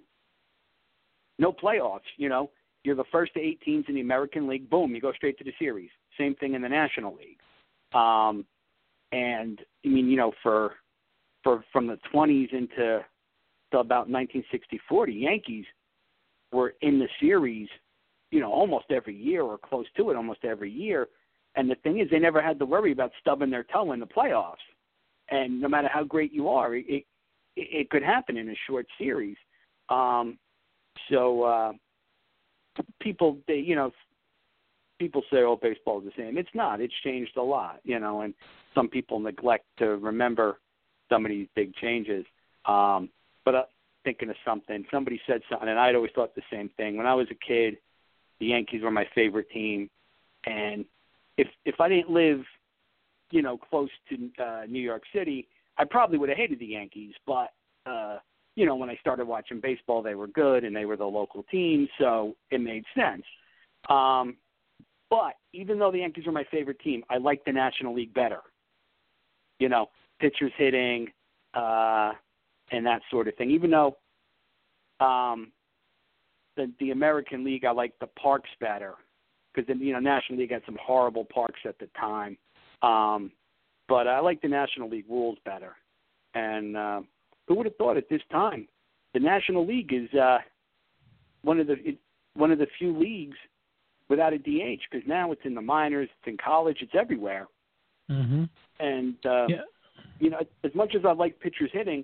no playoffs. You know, you're the first to eight teams in the American League. Boom, you go straight to the series. Same thing in the National League. Um, and I mean, you know, for for from the twenties into to about nineteen sixty-four, the Yankees were in the series, you know, almost every year or close to it almost every year. And the thing is, they never had to worry about stubbing their toe in the playoffs. And no matter how great you are, it it, it could happen in a short series. Um, so uh, people, they, you know, people say, "Oh, baseball is the same." It's not. It's changed a lot, you know. And some people neglect to remember some of these big changes. Um, but uh, thinking of something, somebody said something, and I'd always thought the same thing. When I was a kid, the Yankees were my favorite team, and if if I didn't live, you know, close to uh, New York City, I probably would have hated the Yankees. But uh, you know, when I started watching baseball, they were good and they were the local team, so it made sense. Um, but even though the Yankees were my favorite team, I liked the National League better. You know, pitchers hitting uh, and that sort of thing. Even though um, the the American League, I liked the parks better. Because the you know, National League had some horrible parks at the time. Um, but I like the National League rules better. And uh, who would have thought at this time the National League is uh, one of the it, one of the few leagues without a D H, because now it's in the minors, it's in college, it's everywhere. Mm-hmm. And, uh, yeah. you know, as much as I like pitchers hitting,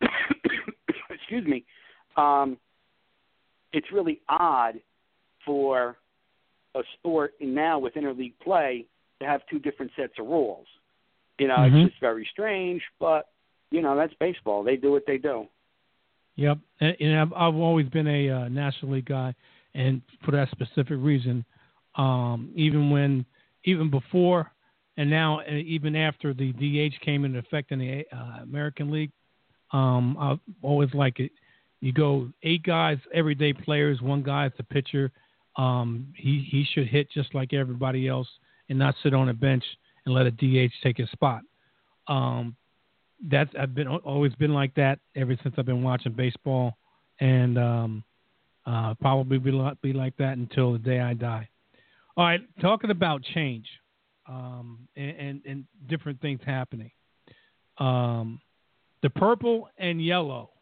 excuse me, um, it's really odd for a sport now with interleague play to have two different sets of rules. You know, mm-hmm. It's just very strange, but, you know, that's baseball. They do what they do. Yep. And, and I've, I've always been a uh, National League guy, and for that specific reason, um, even when, even before and now, and even after the D H came into effect in the uh, American League, um, I've always liked it. You go eight guys, everyday players, one guy is the pitcher. Um, he, he should hit just like everybody else and not sit on a bench and let a D H take his spot. Um, that's I've been always been like that ever since I've been watching baseball, and um, uh, probably be, be like that until the day I die. All right, talking about change um, and, and, and different things happening. Um, the purple and yellow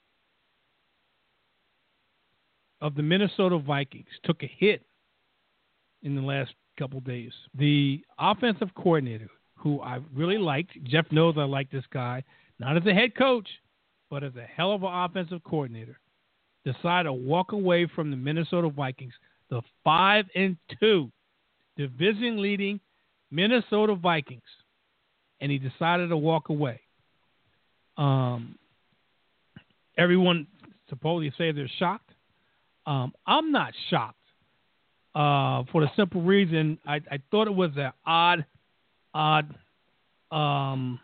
of the Minnesota Vikings took a hit in the last couple of days. The offensive coordinator, who I really liked, Jeff knows I like this guy, not as a head coach, but as a hell of an offensive coordinator, decided to walk away from the Minnesota Vikings, the five and two division leading Minnesota Vikings, and he decided to walk away. Um, everyone supposedly say they're shocked. Um, I'm not shocked uh, for the simple reason I, I thought it was an odd, odd um,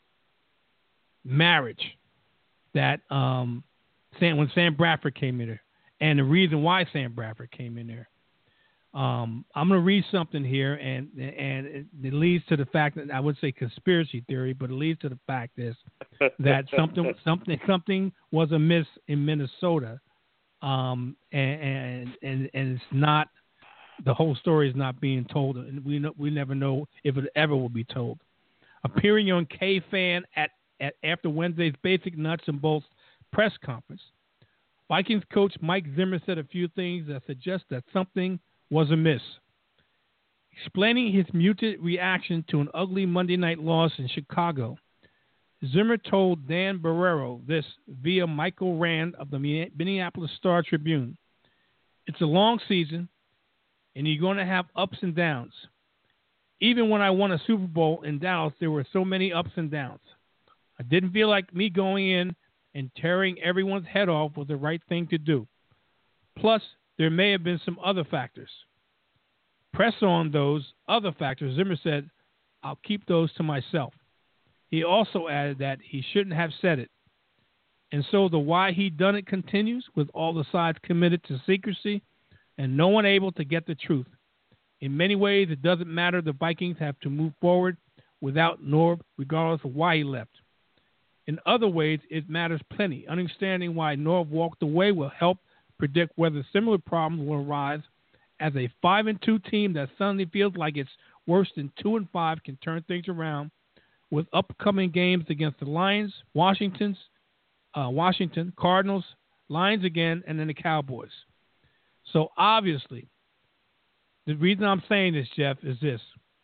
marriage that um, Sam, when Sam Bradford came in there, and the reason why Sam Bradford came in there. Um, I'm going to read something here, and and it, it leads to the fact that I would say conspiracy theory, but it leads to the fact is that something something something was amiss in Minnesota. Um, and, and, and, and it's not, the whole story is not being told, and we know, we never know if it ever will be told. Appearing on K-Fan at, at after Wednesday's Basic Nuts and Bolts press conference, Vikings coach Mike Zimmer said a few things that suggest that something was amiss. Explaining his muted reaction to an ugly Monday night loss in Chicago, Zimmer told Dan Barreiro this via Michael Rand of the Minneapolis Star-Tribune. It's a long season, and you're going to have ups and downs. Even when I won a Super Bowl in Dallas, there were so many ups and downs. I didn't feel like me going in and tearing everyone's head off was the right thing to do. Plus, there may have been some other factors. Press on those other factors, Zimmer said, I'll keep those to myself. He also added that he shouldn't have said it. And so the why he done it continues, with all the sides committed to secrecy and no one able to get the truth. In many ways, it doesn't matter. The Vikings have to move forward without Norv, regardless of why he left. In other ways, it matters plenty. Understanding why Norv walked away will help predict whether similar problems will arise, as a five and two team that suddenly feels like it's worse than two and five can turn things around with upcoming games against the Lions, Washington's, uh, Washington, Cardinals, Lions again, and then the Cowboys. So obviously, the reason I'm saying this, Jeff, is this.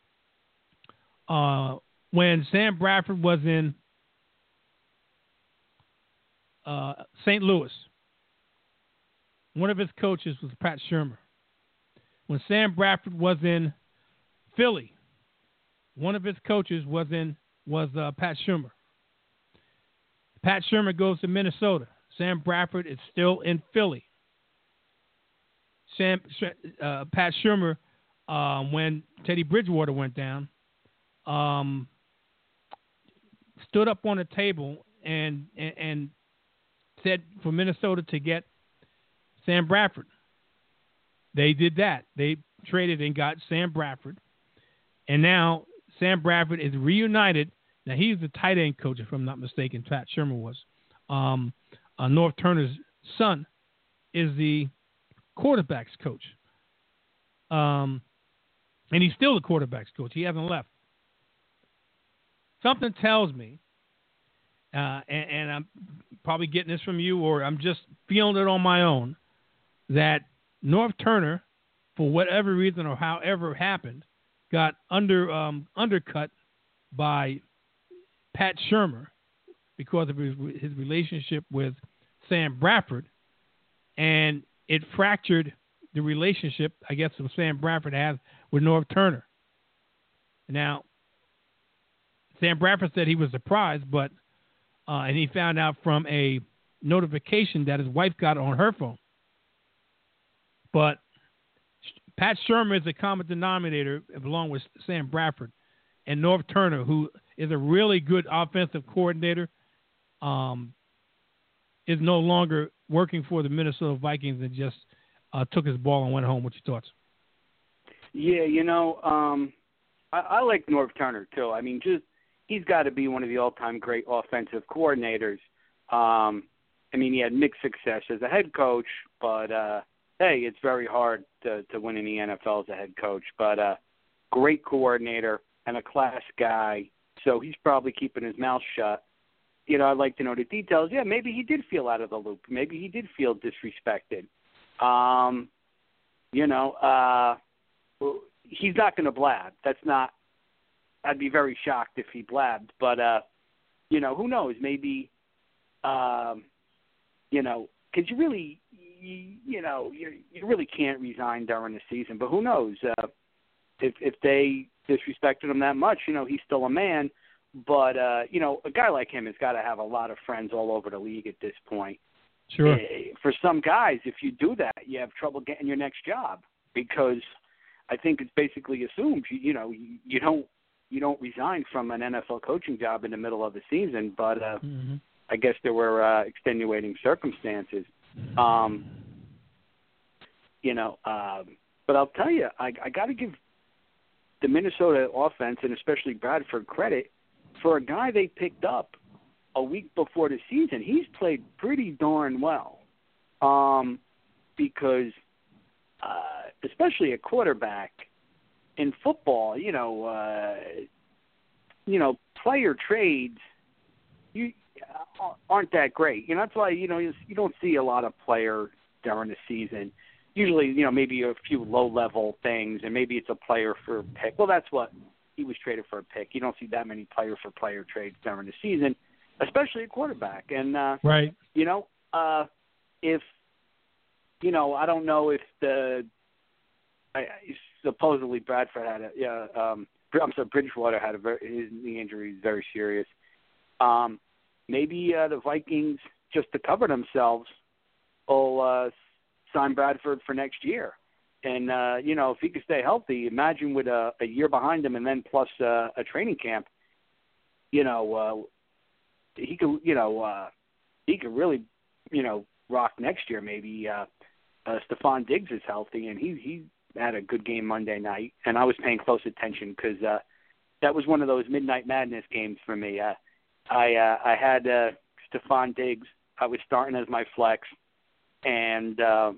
Uh, when Sam Bradford was in uh, Saint Louis, one of his coaches was Pat Shurmur. When Sam Bradford was in Philly, one of his coaches was in was uh, Pat Shurmur. Pat Shurmur goes to Minnesota. Sam Bradford is still in Philly. Sam uh, Pat Shurmur, uh, when Teddy Bridgewater went down, um, stood up on a table and, and and said for Minnesota to get Sam Bradford. They did that. They traded and got Sam Bradford, and now Sam Bradford is reunited. Now he's the tight end coach, if I'm not mistaken. Pat Shurmur was. Um, uh, Norv Turner's son is the quarterbacks coach, um, and he's still the quarterbacks coach. He hasn't left. Something tells me, uh, and, and I'm probably getting this from you, or I'm just feeling it on my own, that Norv Turner, for whatever reason or however it happened, got under um, undercut by Pat Shurmur because of his, his relationship with Sam Bradford, and it fractured the relationship, I guess, that Sam Bradford has with Norv Turner. Now, Sam Bradford said he was surprised, but uh, and he found out from a notification that his wife got on her phone. But Pat Shurmur is a common denominator along with Sam Bradford, and Norv Turner, who is a really good offensive coordinator, um, is no longer working for the Minnesota Vikings and just uh, took his ball and went home. What's your thoughts? Yeah, you know, um, I, I like Norv Turner too. I mean, just he's got to be one of the all-time great offensive coordinators. Um, I mean, he had mixed success as a head coach, but uh, hey, it's very hard to, to win in the N F L as a head coach. But uh, great coordinator and a class guy, so he's probably keeping his mouth shut. You know, I'd like to know the details. Yeah, maybe he did feel out of the loop. Maybe he did feel disrespected. Um, you know, uh, he's not going to blab. That's not – I'd be very shocked if he blabbed. But, uh, you know, who knows? Maybe, um, you know, because you really, you, you know, you, you really can't resign during the season. But who knows? Uh, if, if they disrespected him that much, you know, he's still a man. But, uh, you know, a guy like him has got to have a lot of friends all over the league at this point. Sure. For some guys, if you do that, you have trouble getting your next job because I think it's basically assumed, you, you know, you, you don't you don't resign from an N F L coaching job in the middle of the season. But uh, mm-hmm. I guess there were uh, extenuating circumstances. Um, you know, um, but I'll tell you, I, I got to give the Minnesota offense and especially Bradford credit for a guy they picked up a week before the season. He's played pretty darn well um, because uh, especially a quarterback in football, you know, uh, you know, player trades you uh, aren't that great. You know, that's why, you know, you, you don't see a lot of player during the season. Usually, you know, maybe a few low-level things, and maybe it's a player for a pick. Well, that's what he was traded for a pick. You don't see that many player-for-player trades during the season, especially a quarterback. And, uh, right. you know, uh, if, you know, I don't know if the I, supposedly Bradford had a, yeah, um, I'm sorry, Bridgewater had a very, his knee injury is very serious. Um, maybe uh, the Vikings, just to cover themselves, will uh, sign Bradford for next year. And, uh, you know, if he could stay healthy, imagine with a, a year behind him and then plus uh, a training camp, you know, uh, he could, you know, uh, he could really, you know, rock next year. Maybe uh, uh, Stephon Diggs is healthy, and he he had a good game Monday night, and I was paying close attention because uh, that was one of those Midnight Madness games for me. Uh, I uh, I had uh, Stephon Diggs. I was starting as my flex, and uh,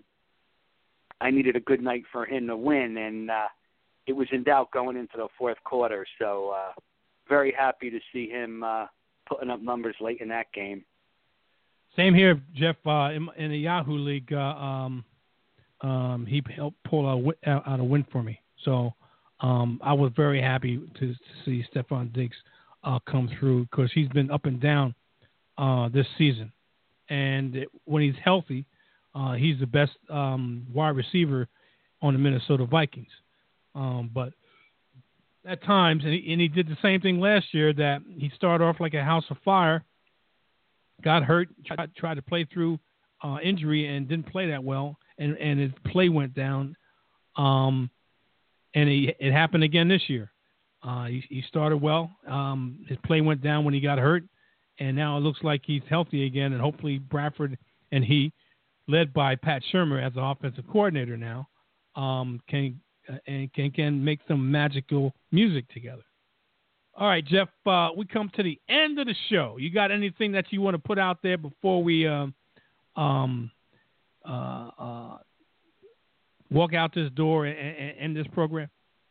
I needed a good night for him to win, and uh, it was in doubt going into the fourth quarter. So uh, very happy to see him uh, putting up numbers late in that game. Same here, Jeff. Uh, in, in the Yahoo League, uh, um, um, he helped pull out, out, out a win for me. So um, I was very happy to, to see Stephon Diggs uh, come through because he's been up and down uh, this season. And it, when he's healthy, uh, he's the best um, wide receiver on the Minnesota Vikings. Um, but at times, and he, and he did the same thing last year, that he started off like a house of fire, got hurt, tried, tried to play through uh, injury and didn't play that well, and, and his play went down. Um, and he, it happened again this year. Uh, he, he started well. Um, his play went down when he got hurt, and now it looks like he's healthy again, and hopefully Bradford and he, led by Pat Shurmur as the offensive coordinator now, um, can uh, and can can make some magical music together. All right, Jeff, uh, we come to the end of the show. You got anything that you want to put out there before we um, um, uh, uh, walk out this door and, and end this program?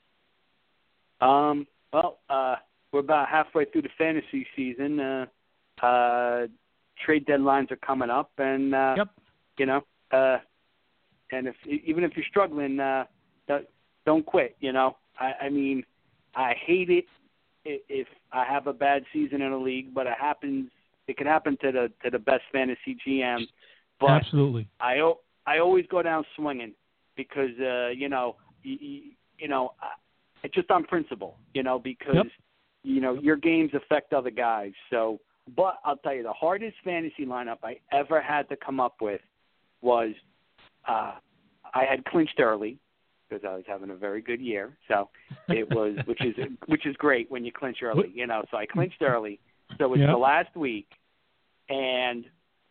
Um, well, uh, we're about halfway through the fantasy season. Uh, uh, trade deadlines are coming up, and uh, yep. you know, uh, and if even if you're struggling, uh, don't quit. You know, I, I mean, I hate it if I have a bad season in a league, but it happens. It can happen to the to the best fantasy G M. But absolutely, I I always go down swinging because uh, you know you, you know it's just on principle. You know because yep. you know your games affect other guys. So, but I'll tell you, the hardest fantasy lineup I ever had to come up with was uh, I had clinched early because I was having a very good year. So it was, which is which is great when you clinch early, you know. So I clinched early. So it's yep. the last week, and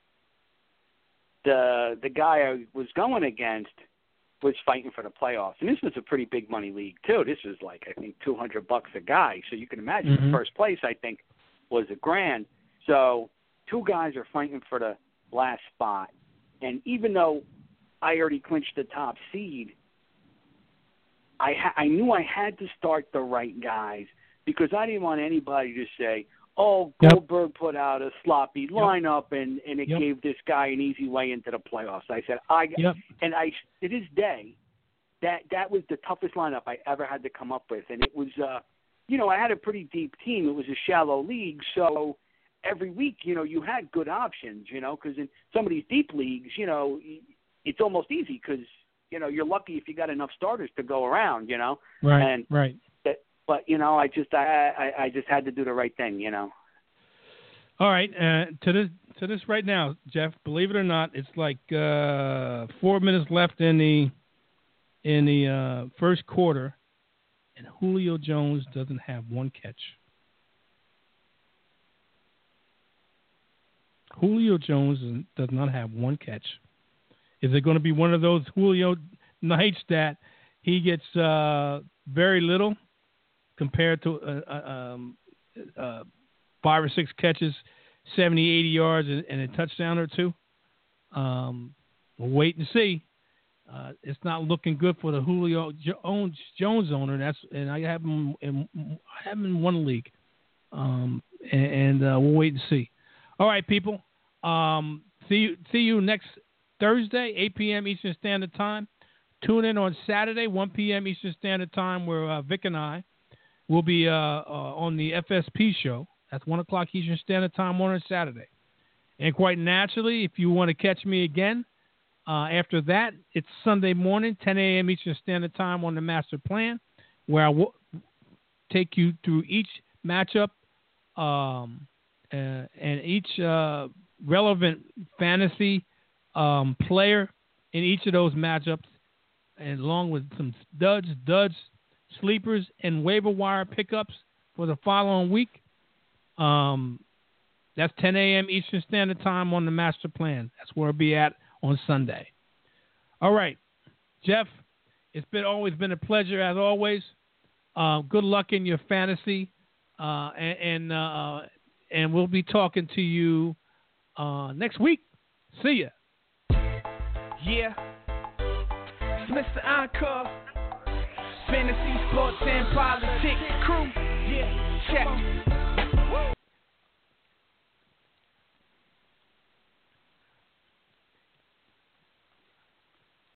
the the guy I was going against was fighting for the playoffs, and this was a pretty big money league too. This was like I think two hundred bucks a guy. So you can imagine mm-hmm. the first place I think was a grand. So two guys are fighting for the last spot. And even though I already clinched the top seed, I ha- I knew I had to start the right guys because I didn't want anybody to say, oh, Goldberg yep. put out a sloppy lineup yep. and, and it yep. gave this guy an easy way into the playoffs. I said, I yep. and I to this day, that that was the toughest lineup I ever had to come up with. And it was, uh, you know, I had a pretty deep team. It was a shallow league, so every week, you know, you had good options, you know, because in some of these deep leagues, you know, it's almost easy because, you know, you're lucky if you got enough starters to go around, you know. Right, and right. That, but, you know, I just I, I, I just had to do the right thing, you know. All right. Uh, to this to this right now, Jeff, believe it or not, it's like uh, four minutes left in the in the uh, first quarter, and Julio Jones doesn't have one catch. Julio Jones does not have one catch. Is it going to be one of those Julio nights that he gets uh, very little compared to uh, um, uh, five or six catches, seventy, eighty yards, and, and a touchdown or two? Um, we'll wait and see. Uh, it's not looking good for the Julio Jones, Jones owner. That's and I have him in, I have him in one league, um, and, and uh, we'll wait and see. All right, people. Um, see you, see you next Thursday, eight p.m. Eastern Standard Time. Tune in on Saturday, one p.m. Eastern Standard Time, where uh, Vic and I will be uh, uh, on the F S P show. That's one o'clock Eastern Standard Time on a Saturday. And quite naturally, if you want to catch me again, uh, after that, it's Sunday morning, ten a.m. Eastern Standard Time on the Master Plan, where I will take you through each matchup um, uh, and each uh, relevant fantasy um, player in each of those matchups, and along with some studs, duds, sleepers, and waiver wire pickups for the following week. Um, that's ten a.m. Eastern Standard Time on the Master Plan. That's where I'll be at on Sunday. All right, Jeff, it's been always been a pleasure as always. Uh, good luck in your fantasy, uh, and and, uh, and we'll be talking to you uh, next week. See ya. Yeah, it's Mister Encore, Fantasy Sports and Politics Crew. Yeah, check.